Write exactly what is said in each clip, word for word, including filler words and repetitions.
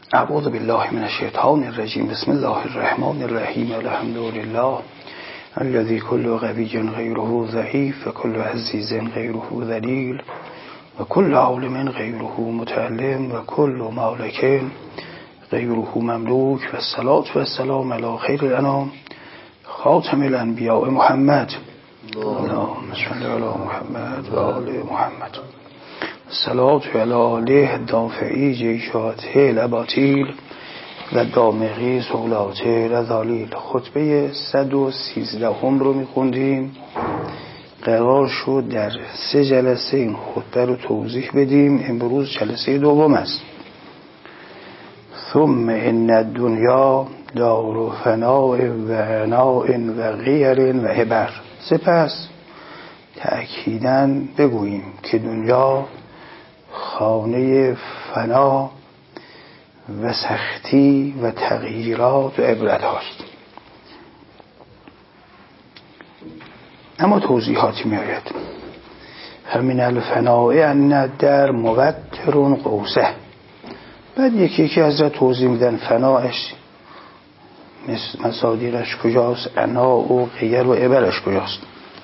اعوذ بالله من الشیطان الرجیم. بسم الله الرحمن الرحیم. الحمد لله الذي كل قوی غیره ضعیف و كل عزیز غیره ذلیل و كل عالم غیره متعلم و كل مالک غیره مملوک و الصلاة و السلام علی خیر الانام خاتم الانبیاء محمد اللهم صل علی محمد و آل محمد. الصلاة علی آله دافعی جیشاته الاباطیل و دامغی سولاته الذلیل. خطبه صد و سیزده هم رو میخوندیم. قرار شد در سه جلسه این خطبه رو توضیح بدیم. امروز جلسه دوم است. ثم ان الدنیا دار فناء و عناء و غیر و عبر. سپس تأکیداً بگوییم که دنیا خانه فنا و سختی و تغییرات و عبرت هاست. اما توضیحاتی می آید. همین الفناء ان الدر موتر قوسه. بعد یکی یکی از را توضیح میدن. فناش مصادیرش کجاست، عنا و غیر و عبرش کجاست.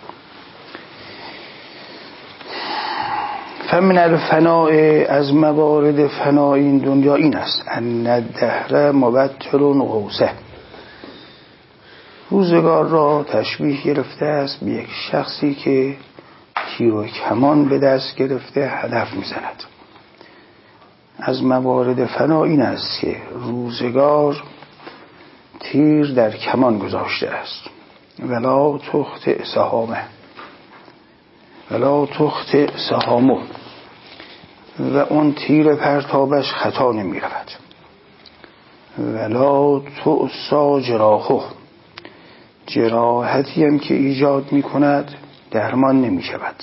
فمن الفناء، از موارد فناء این دنیا این است، ان الدهر مبتر قوسه. روزگار را تشبیه گرفته است به یک شخصی که تیر و کمان به دست گرفته هدف میزند. از موارد فناء این است که روزگار تیر در کمان گذاشته است. ولا تخت سهامه ولا تخت سهامه، و اون تیر پرتابش خطا نمی رود. ولا تؤسا جراحه، جراحتی هم که ایجاد می کند درمان نمی شود.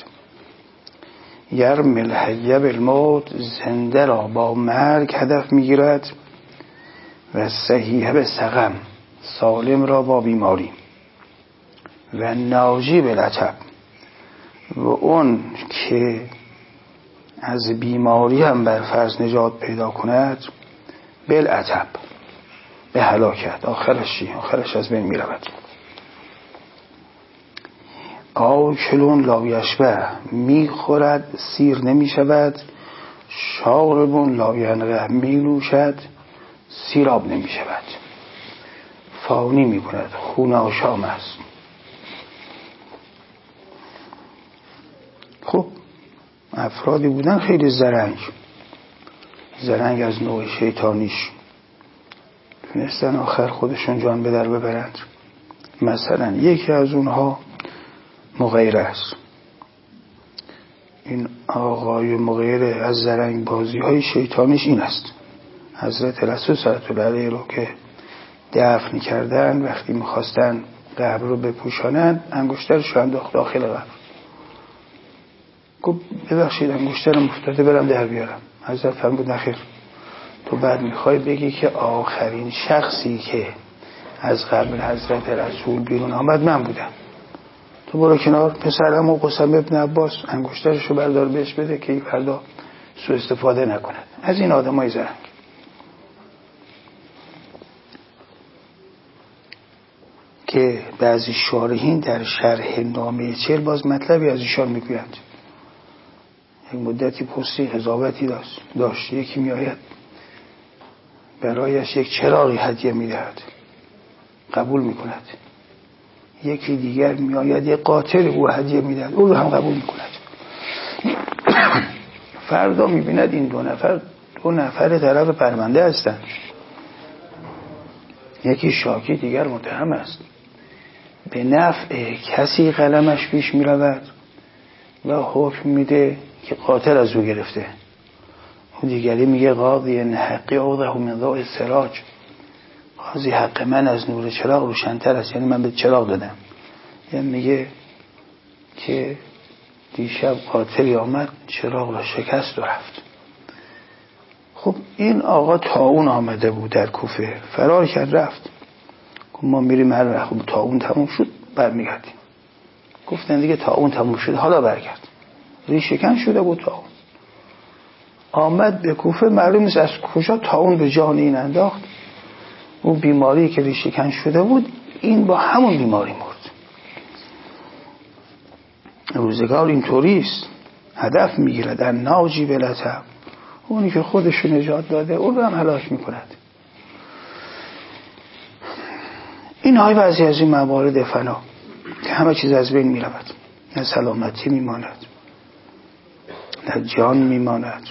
یرمی الحی بالموت، زنده را با مرگ هدف می گیرد. و صحیح به سقم، سالم را با بیماری. و ناجی بالعطب، و اون که از بیماری هم بر فرض نجات پیدا کند بالعطب، به هلاکت. آخرش چی؟ آخرش از بین می رود. آکلون لا یشبع، می خورد سیر نمی شود. شاربون لا ینقع، می نوشد سیراب نمی شود. فانی می کند، خون آشام است. خب افرادی بودن خیلی زرنگ زرنگ از نوع شیطانیش، تونستن آخر خودشون جان به در ببرند. مثلا یکی از اونها مغیره است. این آقای مغیره از زرنگ بازی های شیطانیش این است، حضرت رسول صلی الله علیه رو که دفن کردن، وقتی میخواستن قبر رو بپوشانن انگشترش رو انداخت داخل قبر. گفت ببخشید انگشترم افتاده برم در بیارم. حضرت فرمود نخیر، تو بعد میخوای بگی که آخرین شخصی که از قبر حضرت رسول بیرون آمد من بودم. تو برو کنار، پسرم و قسم ابن عباس انگشترش رو بردار بهش بده که این فردا سوء استفاده نکند. از این آدمای زرنگ. که بعضی شارحین در شرح نامه چهل باز مطلبی از ایشان میگویند. یک مدتی پستی قضاوتی داشت داشت یکی میآید برایش یک چراغی هدیه میدهد، قبول میکند. یکی دیگر میآید یک قاتل او هدیه میدهد، او رو هم قبول میکند. فردا میبیند این دو نفر دو نفر طرف پرونده هستند. یکی شاکی، دیگر متهم است. به نفع کسی قلمش پیش میرود و حکم میده که قاتل از او گرفته. اون دیگری میگه قاضی ان حقی اوضح من ضوء السراج، قاضی حق من از نور چراغ روشن‌تر است، یعنی من به چراغ دادم. یعنی میگه که دیشب قاتلی آمد چراغ را شکست و رفت. خب این آقا طاعون آمده بود در کوفه، فرار کرد رفت. ما میریم هر وقت طاعون تموم شد برمیگردیم. گفتن دیگه طاعون تموم شد حالا برگرد. ریش شکن شده بود طاعون. آمد به کوفه، معلوم نیست از کجا تا اون به جان این انداخت. اون بیماری که ریشه کن شده بود، این با همون بیماری مرد. روزگار اینطوریست، هدف میگیرد ان ناجی بلتب، اونی که خودشو نجات داده اون رو هم هلاک میکند. این های بعضی از این موارد فنا که همه چیز از بین میرود، نه سلامتی میماند، نه جان میماند،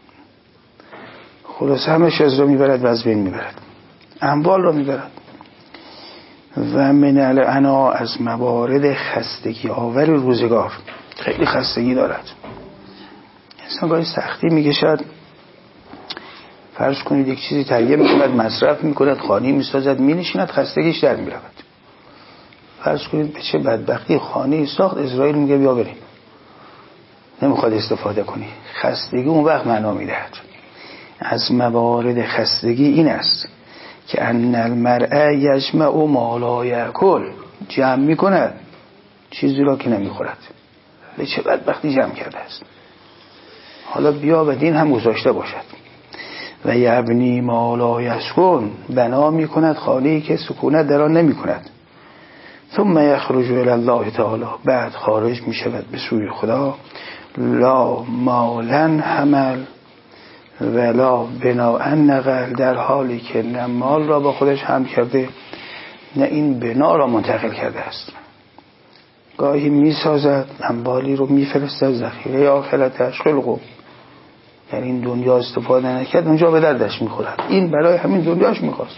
خلاص همه چیز رو میبرد و از بین میبرد، اموال رو میبرد. و من العنا، از موارد خستگی آور روزگار، خیلی خستگی دارد. انسان گاهی سختی میکشد، فرض کنید یک چیزی تهیه میکند، مصرف میکند، خانه میسازد، مینشیند، خستگیش در میرود. فرض کنید به چه بدبختی خانه ساخت، اسرائیل میگه بیا بریم، نمیخواد استفاده کنی. خستگی اون وقت معنا میدهد. از موارد خستگی این است که ان المرء یجمع ما لا یاکل، جمع میکند چیزی را که نمیخورد. به چه بدبختی جمع کرده است. حالا بیا و دین هم گذاشته باشد. و یبنی ما لا یسکن، بنا میکند خانه‌ای که سکونت در آن نمیکند. ثم یخرج الی الله تعالی، بعد خارج میشود به سوی خدا. لا مالا حمل ولا بناء نقل، در حالی که نه مال را با خودش حمل کرده نه این بنا را منتقل کرده است. گاهی میسازد، اموالی رو میفرستد، ذخیره آخرتش خلقو، یعنی این دنیا استفاده نکرد اونجا به دردش میخورد. این برای همین دنیاش میخواست.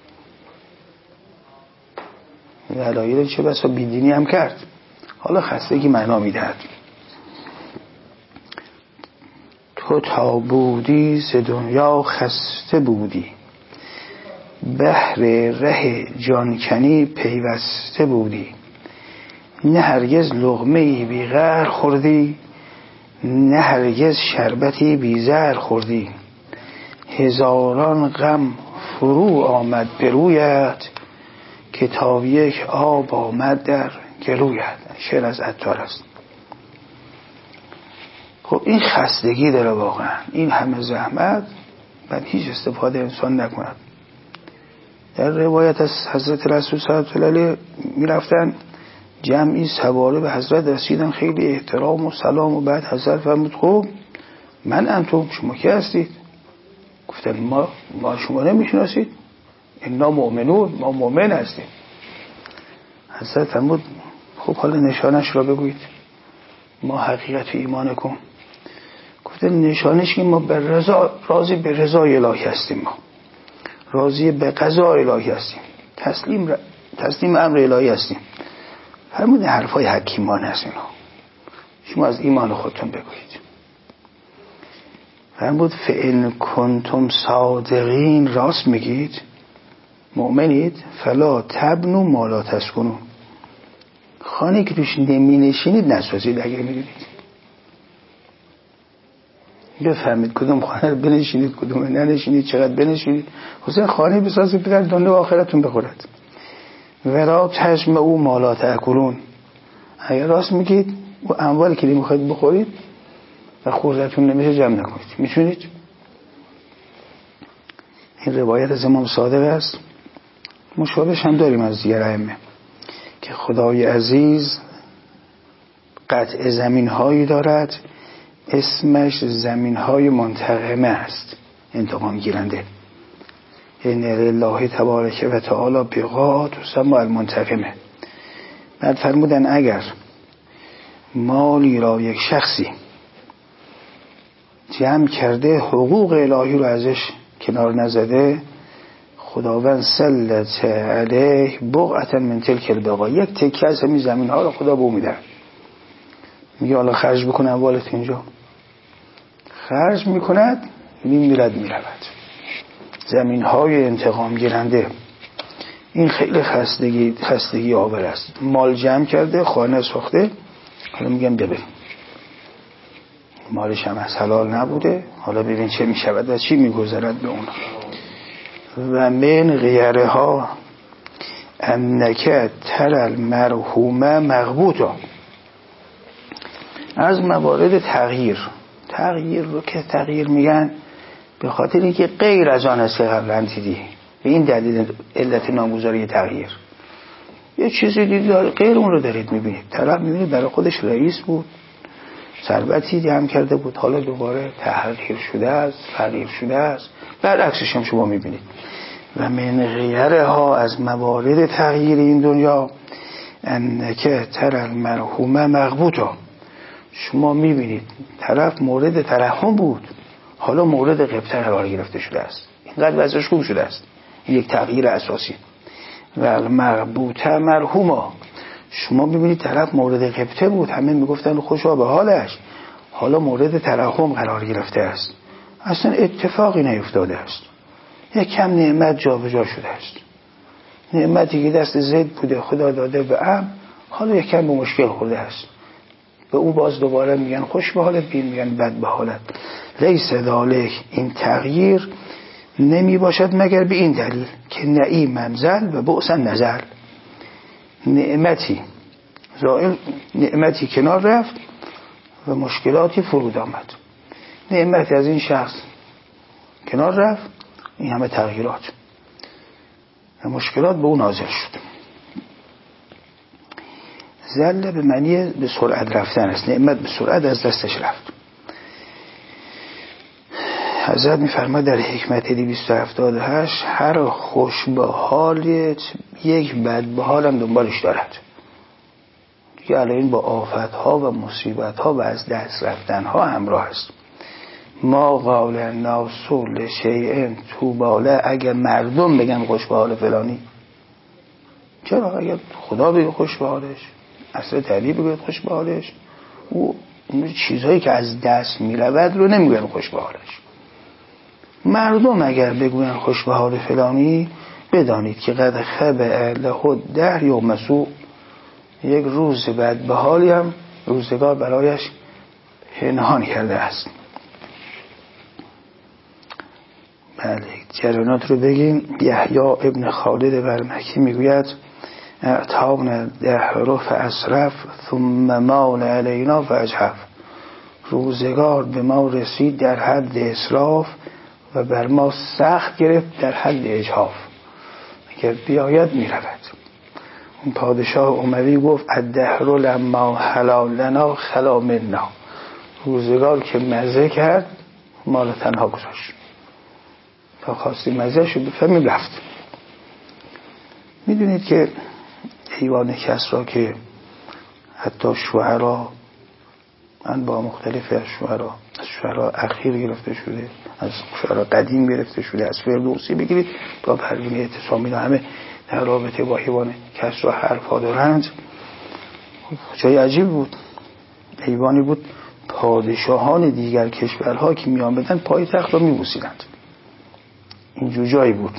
علایل چه بسا بیدینی هم کرد. حالا خستگی معنا میدهد. تو تا بودی ز دنیا خسته بودی، بهر ره جانکنی پیوسته بودی. نه هرگز لقمه‌ای بی قهر خوردی، نه هرگز شربتی بی زهر خوردی. هزاران غم فرو آمد به رویت، که تا یک آب آمد در گلویت. شعر از عطار است. خب این خستگی داره واقعا، این همه زحمت بعد هیچ استفاده انسان نکند. در روایت از حضرت رسول صلی الله علیه و آله می رفتن جمعی سواره به حضرت رسیدن، خیلی احترام و سلام، و بعد حضرت فرمود خب من انتم، شما کی هستید؟ گفتن ما ما شما نمیشناسید، اینا مؤمنون، ما مؤمن هستیم. حضرت فرمود خب حالا نشانش را بگویید، ما حقیقت ایمان کن. گفتن نشانش که ما به رضا، راضی به رضای الهی هستیم، ما راضی به قضا الهی هستیم، تسلیم تسلیم امر الهی هستیم. فرمود حرفای حکیمان هست اینا، شما از ایمان خودتون بگویید. فرمود فإن کنتم صادقین، راست میگید، مؤمنید، فلا تبنوا ما لا تسکنون، خانه که توش نمی نشینید نسازید. اگر میدونید بفهمید کدوم خانه رو بنشینید کدوم ننشینید، چقدر بنشینید، حسین خانه بسازید بدر دنیا و آخرتون بخورد. ولا تجمعوا ما لا تأکلون، اگر راست میگید و اموالی که نمیخواید بخورید و خوردتون نمیشه جمع نکنید. میتونید؟ این روایت از امام صادق است. مشابهش هم داریم از دیگر ائمه که خدای عزیز قطع زمین هایی دارد، اسمش زمین های منتقمه است، انتقام گیرنده. این الله تبارک و تعالی بقات و سما المنتقمه. بعد فرمودن اگر مالی را یک شخصی جمع کرده، حقوق الهی رو ازش کنار نزده، خداوند سلط علیه بقعة من تلک البقاع، یک تکه از همین زمین ها رو خدا به او میده. میگه حالا خرج بکن اموالت اینجا، خرج میکند، میمیرد میرود. زمین های انتقام گیرنده. این خیلی خستگی خستگی آور است. مال جمع کرده، خانه ساخته، حالا میگم ببین مالش هم از حلال نبوده، حالا ببین چه میشود و چی میگذرد به اون. و من غیره ها انکه تر المرحومه مغبوطا، از موارد تغییر تغییر رو که تغییر میگن به خاطر اینکه غیر از آن است که قبلا دیدی، به این دلیل علت نامگذاری تغییر. یه چیزی دیدی غیر اون رو دارید میبینید. طرف میبینید برای خودش رئیس بود، ثروتی جمع کرده بود، حالا دوباره تغییر شده است، تغییر شده است. برعکسش هم شما میبینید. و من غیرها از موارد تغییر این دنیا انکه تر المرحوم مغبوطا، شما میبینید طرف مورد ترحم بود، حالا مورد غبطه قرار گرفته شده است. اینقدر وضعش خوب شده است. این یک تغییر اساسی. و المغبوطه مرحوما، شما میبینید طرف مورد غبطه بود، همه میگفتن خوشا به حالش، حالا مورد ترحم قرار گرفته است. اصلا اتفاقی نیفتاده است، یک کم نعمت جا به جا شده است. نعمتی که دست زید بوده خدا داده به ام، حالا یک کم به مشکل خورده است. به او باز دوباره میگن خوش به حالت، بین میگن بد به حالت. لیس ذالک، این تغییر نمی باشد مگر به این دلیل که نعیم منزل و بؤس نزل. نعمتی زائل، نعمتی کنار رفت و مشکلاتی فرود آمد. نعمتی از این شخص کنار رفت، این همه تغییرات و مشکلات به اون نازل شد. زل به معنی به سرعت رفتن است. نعمت به سرعت از دستش رفت. حضرت می‌فرماید در حکمت دویست و هفتاد و هشت هر خوش به حالت یک بد به حالم دنبالش دارد. دیگه الان با آفت‌ها و مصیبت‌ها و از دست رفتن‌ها همراه است. ما قال الناس لشیء طوبی، اگر مردم بگن خوش به حال فلانی، چرا؟ اگر خدا بگه خوش به حالش، اصل تعلیب بگه خوش به حالش، او چیزهایی که از دست میرود رو نمیگن خوش به حالش. مردم اگر بگوین خوش به حال فلانی، بدانید که قد خبع له الدهر یوم سوء، یک روز بد به حالی هم روزگار برایش پنهان کرده است. بله، جریانات رو بگیم. یحیی ابن خالد برمکی میگوید اعطانا الدهر فاسرف ثم مال علینا فاجحف، روزگار به ما رسید در حد اسراف و بر ما سخت گرفت در حد اجحاف. اگر بیاید میرود. اون پادشاه اموی گفت الدهر لما حلا لنا خلا منا، روزگار که مزه کرد ما رو تنها گذاشت، تا خواستی مزه شد بفهمیم رفت. میدونید که ایوان کسری که حتی شعرا انواع مختلف از شعرا، از شعرا اخیر گرفته شده، از شعرا قدیم گرفته شده، از فردوسی بگیرید تا پروین اعتصامی، همه در رابطه با ایوان کسری حرفا دارند. جای عجیب بود. ایوانی بود پادشاهان دیگر کشورها که می آمدن پای تخت را می بوسیدند. اینجور جایی بود.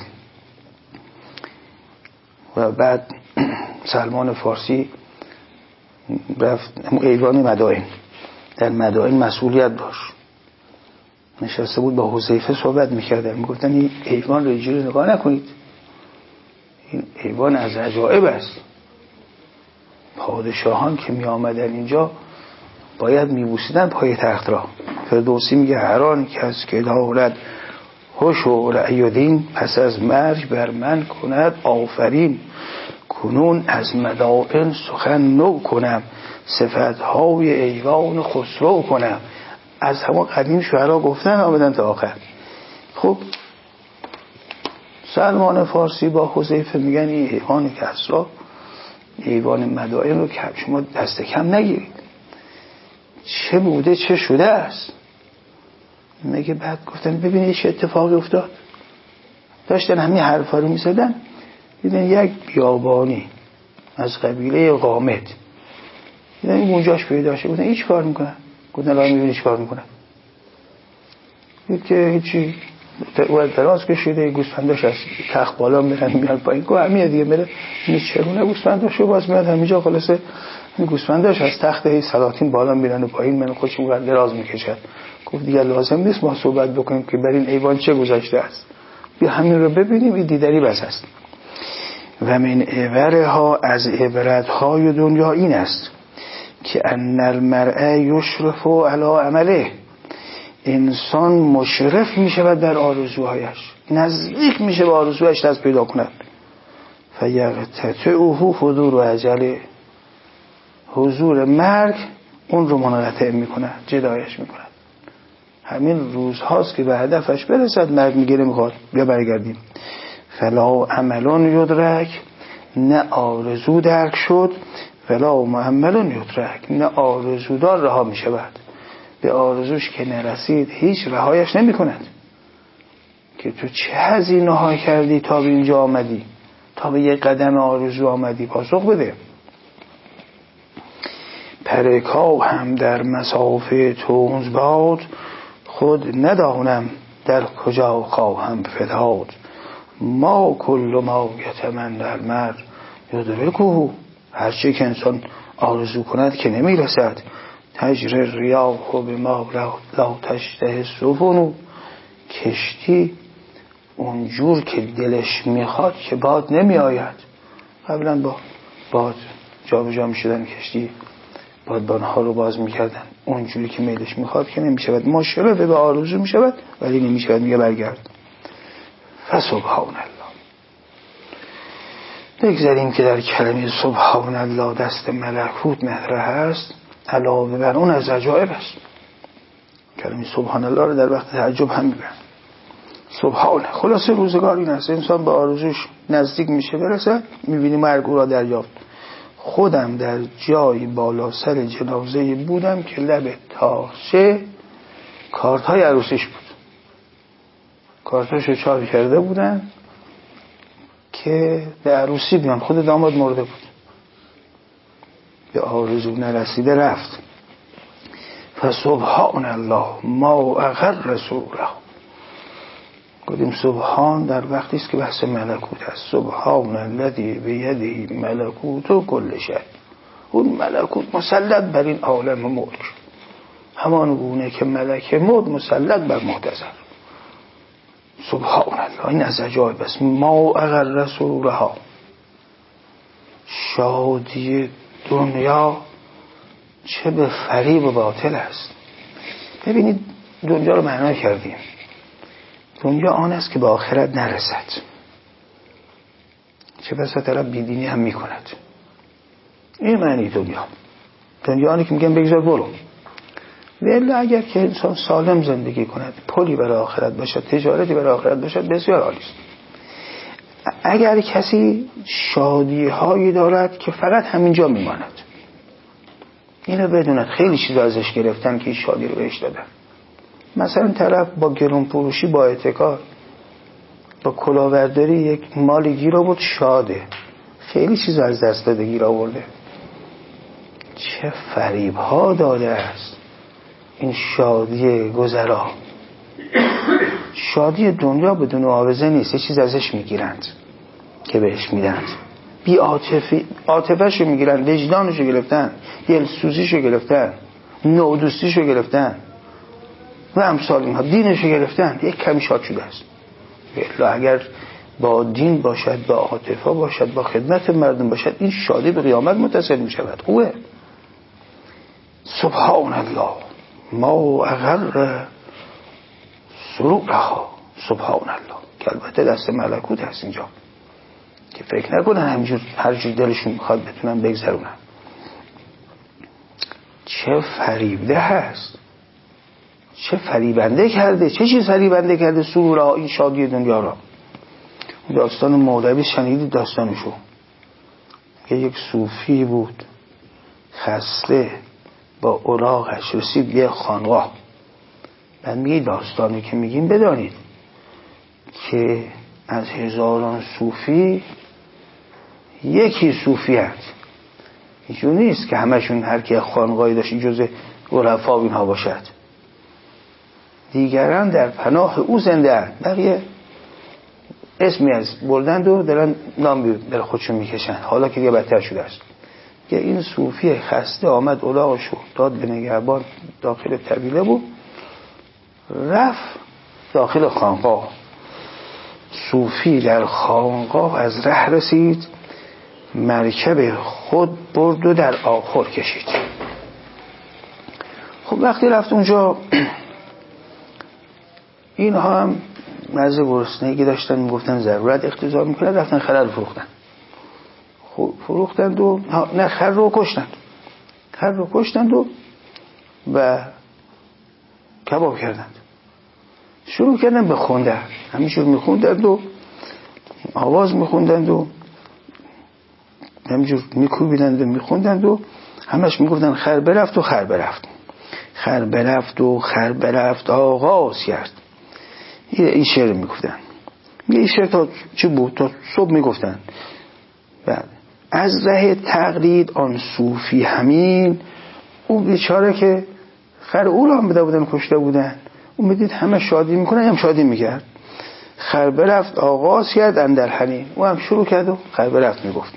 و بعد سلمان فارسی رفت ایوان مدائن، در مدائن مسئولیت داشت، نشسته بود با حذیفه صحبت میکردن، میگفتن این ایوان رو اینجوری نگاه نکنید، این ایوان از عجائب است. پادشاهان که می آمدن اینجا باید میبوسیدن پای تخت را. فردوسی میگه هر آن کس که دارد هوش و رأی و دین، پس از مرگ بر من کند آفرین. کنون از مدائن سخن نو کنم، صفتهای ایوان خسرو کنم. از همه قدیم شعرها گفتن آمدن تا آخر. خب سلمان فارسی با حذیفه میگن این ایوان کسری، ایوان مدائن رو که شما دست کم نگیرید، چه بوده چه شده است. میگه بعد گفتن ببینید چه اتفاقی افتاد. داشتن همین حرفا رو میزدن، دیدن یک بیابانی از قبیله قامت، دیدن این اونجاش پیدا شد. گفتن این چی کار میکنن؟ گفتن الان میبینی چی کار میکنن. دید که هیچی، باید دراز کشیده، گوسفنداش از تخت بالا میرن میان پایین. گفت همین دیگه میره میچرونه گوسفنداشو باز میاد همینجا، خلاصه این گوسفنداش از تخت هی سلاطین بالا میرن و پایین، من خودشون رو دراز میکشن. گفت دیگه لازم نیست ما صحبت بکنیم که بر این ایوان چه گذشته است، بیا همین رو ببینیم، این دیدنی بس است. و من عبرها، از عبرتهای دنیا این است که ان المرء یشرف علی عمله، انسان مشرف میشه و در آرزوهایش نزدیک میشه به آرزوهایش دست پیدا کند. فیقتطعه حضور و عجله، حضور مرگ اون رو منقطع میکنه، جدایش میکنه. همین روزهاست که به هدفش برسد مرگ میگه نمیخواد بیا برگردیم. فلا عملون یدرک، نه آرزو درک شد، فلا معملون یدرک، نه آرزودار رها میشود. به آرزوش که نرسید هیچ رهایش نمی کند. که تو چه هزینه های کردی تا به اینجا آمدی، تا به یک قدم آرزو آمدی، پاسخ بده. پرکا هم در مسافه تونز باد، خود ندانم در کجا خواهم فتاد. ما کل ما یتمنی در مر یدرکه، هرچی که انسان آرزو کند که نمی رسد. تجر ریاح و به ما لا تشته سفن، کشتی اونجور که دلش میخواد که باد نمی آید. قبلا با باد جا به جا می شدن کشتی، بادبانها رو باز می کردن، اونجوری که میلش میخواد که نمی شود. مشرف به آرزو می شود ولی نمی شود، میگه برگرد. فسبحان الله. بگذاریم که در کلمه سبحان الله دست ملکوت مهره هست، علاوه بر اون از عجایب است. کلمه سبحان الله رو در وقت تعجب هم میبرن. سبحانه. خلاصه روزگار این است، انسان به آرزوش نزدیک میشه برسه، میبینی مرگ او را دریافت. خودم در جایی بالا سر جنازه بودم که لب تاقچه کارت های عروسیش بود. کارتاشو چاپ کرده بودن که به عروسی بیان، خود داماد مرده بود، به آرزو نرسیده رفت. فسبحان الله ما اغر رسوله. گفتیم سبحان در وقتی است که بحث ملکوت است. سبحان الذی بیده ملکوت کل شیء. اون ملکوت مسلط بر این عالم ملک، همان گونه که ملک موت مسلط بر محتضر. سبحان الله. این از عجایب است. ما اغر رسولها. شادی دنیا چه به فریب و باطل است. ببینید دنیا رو معنا کردیم. دنیا آن است که به آخرت نرسد. چه بسا طرف بیدینی هم میکند. این معنی دنیا. دنیا آنی که میگن بگذار برو. ولی اگر که انسان سالم زندگی کند، پلی برای آخرت باشد، تجارتی برای آخرت باشد، بسیار عالی است. اگر کسی شادی هایی دارد که فقط همینجا میماند، اینو بدوند خیلی چیزا ازش گرفتن که این شادی رو بهش دادن. مثلا طرف با گرون فروشی، با احتکار، با کلاهبرداری یک مالی گیر آورد، شاده، خیلی چیزا از دست داده، گیر آورده. چه فریب ها داده است این شادی گذرا. شادی دنیا بدون معاوضه نیست، یه چیز ازش میگیرند که بهش میدند. بی عاطفی، عاطفه‌شو میگیرن، وجدانشو گرفتن، دلسوزیشو گرفتن، نودوستیشو گرفتن و امثال اینها، دینشو گرفتن، یک کمی شاد شده است. ولی اگر با دین باشد، با عاطفه باشد، با خدمت مردم باشد، این شادی به قیامت متصل میشود. خوبه. سبحان الله ما اغر سرورها. سبحان الله که البته دست ملکوت هست اینجا، که فکر نکنن همینجور هر جور دلشون میخواد بتونن بگذرونن. چه فریبده هست، چه فریبنده کرده، چه چیز فریبنده کرده سرورها، این شادی دنیا را. داستان مولوی شنیدید داستانشو، که یک صوفی بود خسته، با اوراقش رسید یه خانقاه. بعد میگه داستانی که میگیم بدانید که از هزاران صوفی یکی صوفی هست. اینجور نیست که همشون هر کی خانقاهی داشت جز عرفا و اینها باشد. دیگران در پناه او زنده اند، بقیه اسمی از بردند و دارن نام در خودشون میکشن، حالا که دیگه بدتر شده است. که این صوفی خسته آمد اولاغشو داد به نگهبان داخل طویله بود، رفت داخل خانقاه. صوفی در خانقاه از ره رسید، مرکب خود برد و در آخر کشید. خب وقتی رفت اونجا اینها هم مرض گرسنگی داشتن، میگفتن ضرورت اقتضا میکنه، رفتن خر رو فروختن. خب فروختند و نه خر رو کشتند، خر رو کشتند و و کباب کردند. شروع کردن به خوندن، همینجور میخوندند و آواز میخوندند و همینجور میکوبیدند و میخوندند و همش میگفتن خر برفت و خر برفت، خر برفت و خر برفت آغاز کرد. این شعر میگفتن. این شعر تا چی بود؟ تا صبح میگفتن. بعد از ره تقلید آن صوفی همین، اون بیچاره که خر او را هم بده بودن کشته بودن، اون بدید همه شادی میکنن، هم شادی میکرد. خر برفت آغاز کرد اندر حنین، او هم شروع کرد و خر برفت میگفت.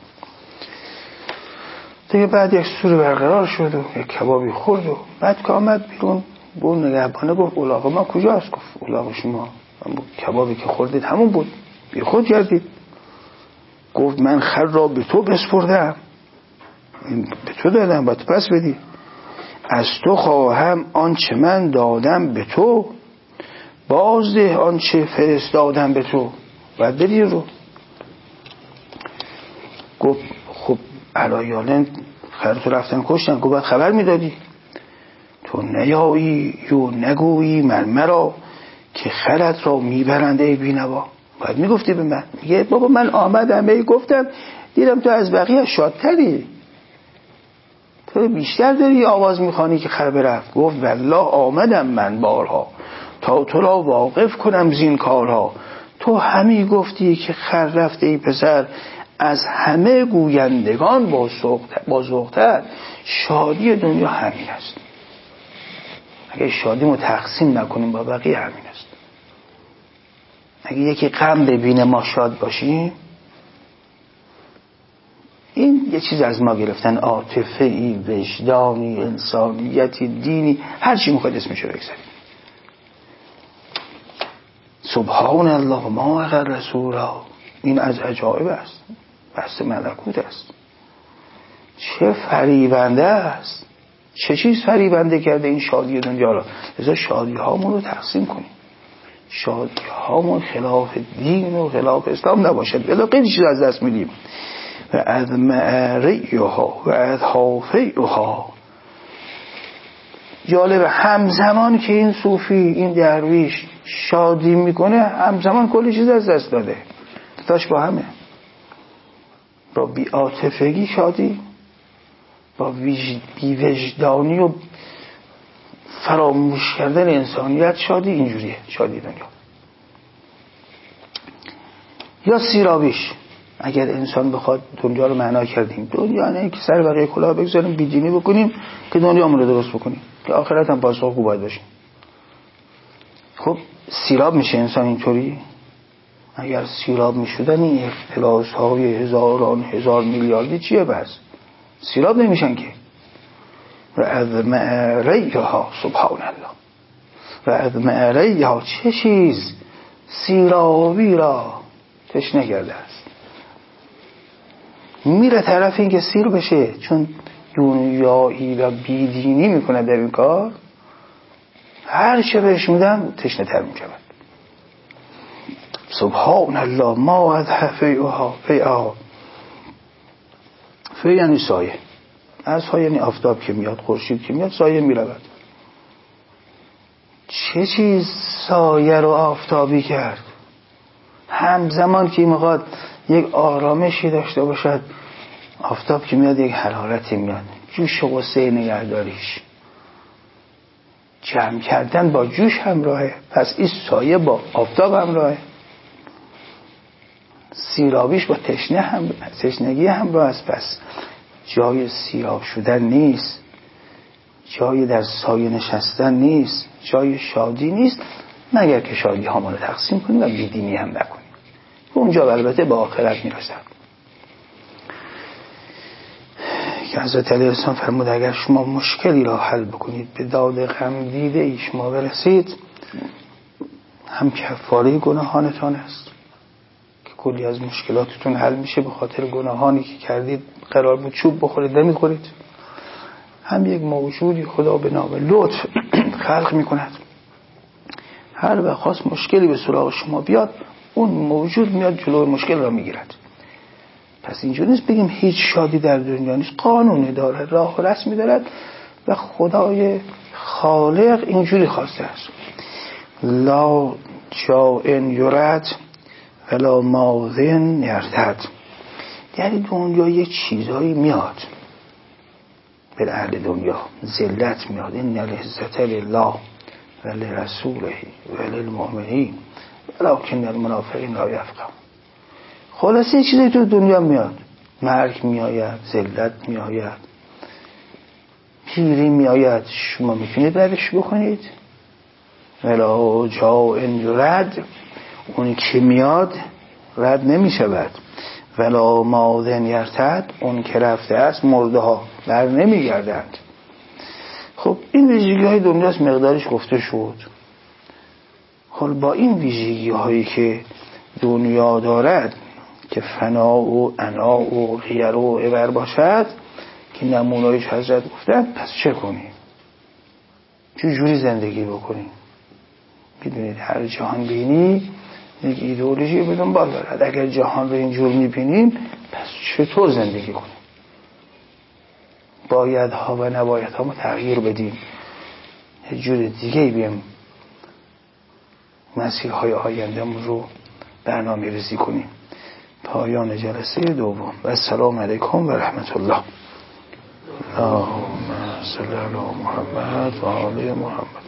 دیگه بعد یک سوری برقرار شد و یک کبابی خورد و بعد که آمد بیرون بود نگهبانه گفت اولاغ ما کجاست؟ گفت اولاغ شما کبابی که خوردید همون بود، بی خود کردید. گفت من خر را به تو بسپردم، به تو دادم باید پس بدی. از تو خواهم آنچه من دادم به تو، بازده آنچه فرستادم به تو، باید بدی رو. گفت خب علایالن خر تو رفتن کشتن. گفت باید خبر میدادی. تو نیایی یو نگویی من مرا، که خرت را میبرند ای بینوا. باید میگفتی به من. میگه بابا من آمدم ای گفتم دیدم تو از بقیه شادتری، تو بیشتر داری آواز میخوانی که خر برفت. گفت والله آمدم من بارها، تا تو را واقف کنم زین کارها. تو همی گفتی که خر رفت ای پسر، از همه گویندگان با ذوق‌تر. شادی دنیا همین است. اگه شادی مو تقسیم نکنیم با بقیه همین است. اگه یکی غم ببینه ما شاد باشیم، این یه چیز از ما گرفتن، عاطفه ای، وجدانی، انسانیتی، دینی، هر چی میخواید اسمشو بگذارید. سبحان الله ما اگر رسولا، این از عجایب است، بحث ملکوت است. چه فریبنده است، چه چیز فریبنده کرده این شادی دنیا را. لذا شادی هامون رو تقسیم کنیم، شادی هامون خلاف دین و خلاف اسلام نباشد، بلا قیدی چیز از دست میدیم. و از معریها و از حافیها. جالبه همزمان که این صوفی، این درویش شادی میکنه، همزمان کلی چیز از دست داده. تاش با همه، با بی عاطفگی شادی، با بی وجدانی و فراموش کردن انسانیت شادی. اینجوریه شادی دنیا. یا سیرابیش، اگر انسان بخواد دنیا رو معنا کردیم، دنیا نه که سر بقیه کلاه بگذاریم بیدینی بکنیم که دنیامون رو درست بکنیم که آخرت هم پاسخگو باید باشیم. خب سیراب میشه انسان اینطوری؟ اگر سیراب میشدن این اختلاس های هزاران هزار میلیاردی چیه بس؟ سیراب نمیشن که. و از معریها سبحان الله، و از معریها، چه چیز سیرابی را تشنه کرده است. میره طرف این که سیر بشه، چون دنیایی و بیدینی میکنه در این کار، هر چه بهش میدن تشنه تر میشود. سبحان الله ما از فیها فیها. فی یعنی سایه، از ها یعنی آفتاب که میاد، خورشید که میاد، سایه میرود. چه چیز سایه رو آفتابی کرد. همزمان که میخواد یک آرامشی داشته باشد، آفتاب که میاد یک حرارتی میاد. جوش و غصه نگهداریش، جمع کردن با جوش همراهه، پس این سایه با آفتاب همراهه. سیرابیش با تشنه هم تشنگی همراه است. پس جای سیراب شدن نیست، جای در سایه نشستن نیست، جای شادی نیست، مگر که شادی ها ما رو تقسیم کنیم و بیدینی هم نکنیم. اونجا البته با آخرت میرسن. که حضرت علیه السلام فرمود اگر شما مشکلی را حل بکنید، به داد غم دیده ای شما برسید، هم کفاره گناهانتان است که کلی از مشکلاتتون حل میشه. به خاطر گناهانی که کردید قرار بود چوب بخورید نمیخورید. هم یک موجودی خدا به نام لطف خلق میکند هر وقت خواست مشکلی به سراغ شما بیاد، اون موجود میاد جلوی مشکل را میگیرد. پس اینجوری نیست بگیم هیچ شادی در دنیا نیست. قانونی داره، راه و رسمی دارد و خدای خالق اینجوری خواسته است. لا جائن یرد ولا ماذن یرتد. یعنی دنیا یه چیزایی میاد به اهل دنیا، ذلت میاد. این العزت لله و لرسوله و للمؤمنین ولکن المنافقین لا یفقهون. خلاصه یه چیزی تو دنیا میاد، مرگ میآید، ذلت میآید، پیری میآید. شما میتونید ردش بکنید؟ ولا جائن یرد، اون که میاد رد نمیشود. ولا ماذن یرتد، اون که رفته است مرده ها بر نمیگردند. خب این ویژگی های دنیاست، مقدارش گفته شد. حال با این ویژگی هایی که دنیا دارد که فنا و عنا و غیر و عبر باشد که نمونهایش حضرت گفتن، پس چه کنیم؟ چه جوری زندگی بکنیم؟ میدونید هر جهان بینی یک ایدئولوژی به دنبال دارد. اگر جهان رو اینجور میبینیم پس چطور زندگی کنیم؟ باید ها و نباید ها ما تغییر بدیم، یه جور دیگه بیم مسیرهای آینده‌مون رو برنامه ریزی کنیم. پایان جلسه دوم و السلام علیکم و رحمت الله. اللهم صل علی محمد و آل محمد.